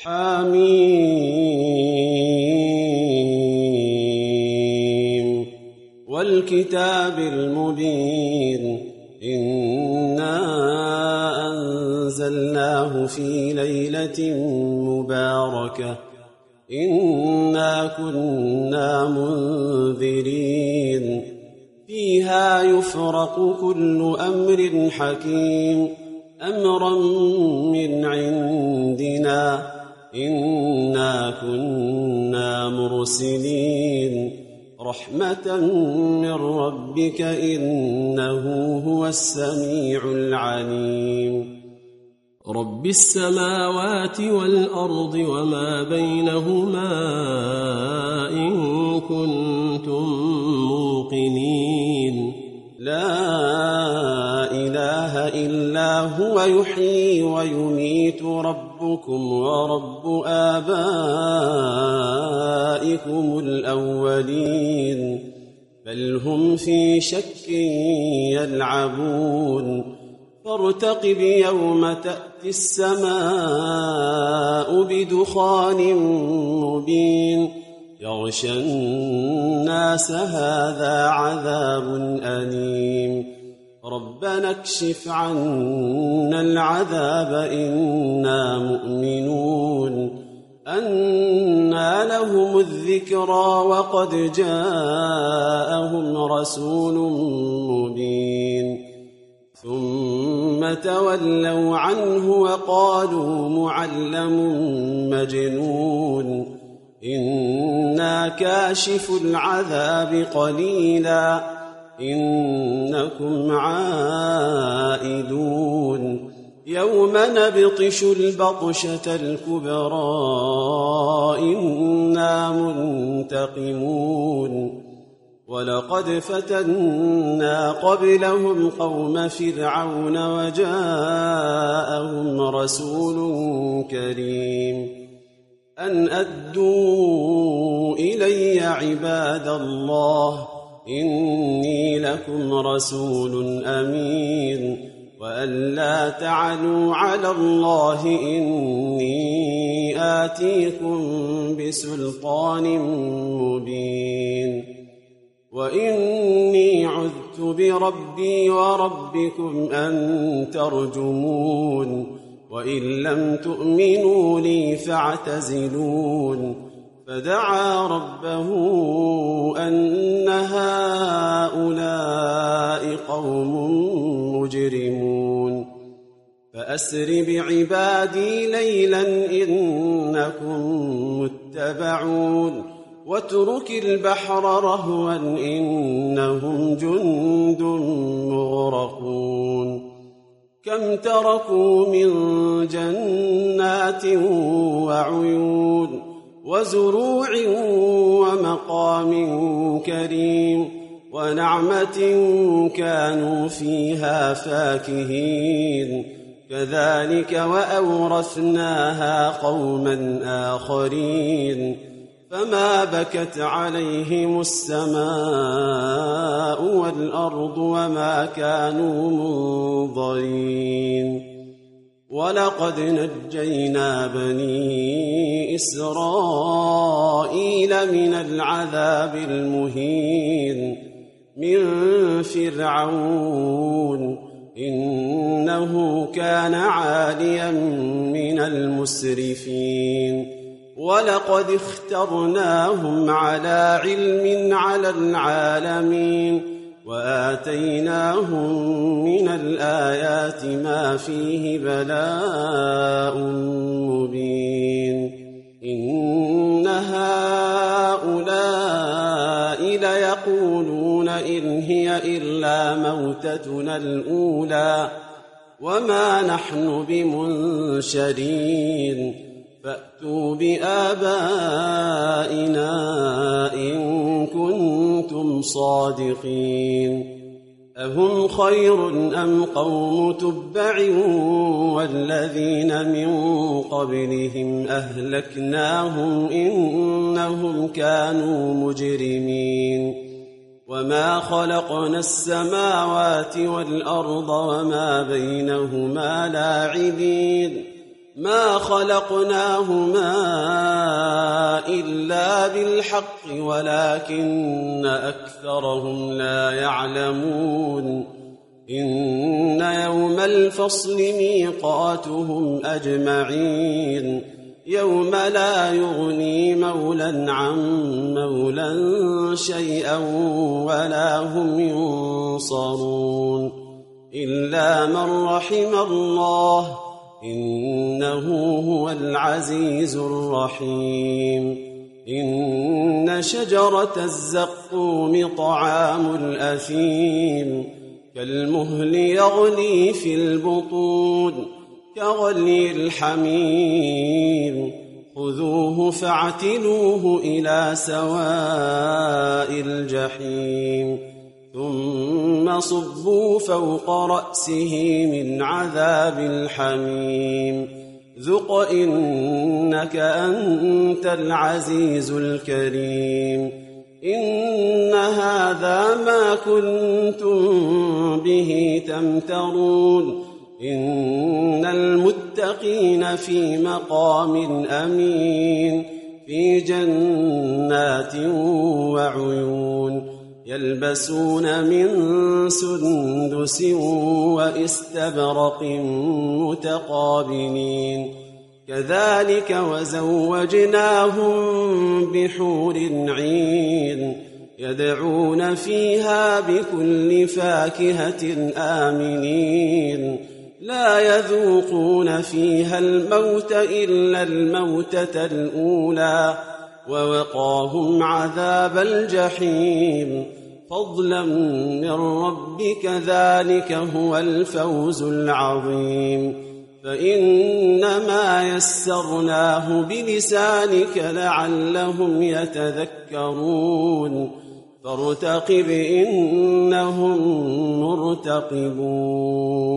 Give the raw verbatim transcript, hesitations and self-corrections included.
حميم والكتاب المبين إنا أنزلناه في ليلة مباركة إنا كنا منذرين فيها يفرق كل أمر حكيم أمرا من عندنا إنا كنا مرسلين رحمة من ربك إنه هو السميع العليم رب السماوات والأرض وما بينهما إن كنتم موقنين لا إله إلا هو يحيي ويميت ربكم ورب آبائكم الأولين بل هم في شك يلعبون فارتقب يوم تأتي السماء بدخان مبين يغشى الناس هذا عذاب أليم ربنا اكشف عنا العذاب إنا مؤمنون أنى لهم الذكرى وقد جاءهم رسول مبين ثم تولوا عنه وقالوا معلم مجنون إنا كاشف العذاب قليلا إنكم عائدون يوم نبطش البطشة الكبرى إنا منتقمون ولقد فتنا قبلهم قوم فرعون وجاءهم رسول كريم أن أدوا إلي عباد الله إني لكم رسول أمين وأن لا تعلوا على الله إني آتيكم بسلطان مبين وإني عذت بربي وربكم أن ترجمون وإن لم تؤمنوا لي فاعتزلون فدعا ربه أن هؤلاء قوم مجرمون فأسر بعبادي ليلا إنكم متبعون واترك البحر رهوا إنهم جند مغرقون كم تركوا من جنات وعيون وزروع ومقام كريم ونعمة كانوا فيها فاكهين كذلك وأورثناها قوما آخرين فما بكت عليهم السماء والأرض وما كانوا منظرين ولقد نجينا بني إسرائيل من العذاب المهين من فرعون إنه كان عاليا من المسرفين ولقد اخترناهم على علم على العالمين وآتيناهم من الآيات ما فيه بلاء مبين إن هؤلاء ليقولون إن هي إلا موتتنا الأولى وما نحن بمنشرين فأتوا بآبائنا إن كنتم صادقين أهم خير أم قوم تبع والذين من قبلهم أهلكناهم إنهم كانوا مجرمين وما خلقنا السماوات والأرض وما بينهما لاعبين ما خلقناهما إلا بالحق ولكن أكثرهم لا يعلمون إن يوم الفصل ميقاتهم أجمعين يوم لا يغني مولى عن مولى شيئا ولا هم ينصرون إلا من رحم الله إنه هو العزيز الرحيم إن شجرة الزقوم طعام الأثيم كالمهل يغلي في البطون كغلي الحميم خذوه فاعتلوه إلى سواء الجحيم ثم صبوا فوق رأسه من عذاب الحميم ذق إنك أنت العزيز الكريم إن هذا ما كنتم به تمترون إن المتقين في مقام أمين في جنات وعيون يلبسون من سندس وإستبرق متقابلين كذلك وزوجناهم بحور عين يدعون فيها بكل فاكهة آمنين لا يذوقون فيها الموت إلا الموتة الأولى ووقاهم عذاب الجحيم فضلا من ربك ذلك هو الفوز العظيم فإنما يسرناه بلسانك لعلهم يتذكرون فارتقب إنهم مرتقبون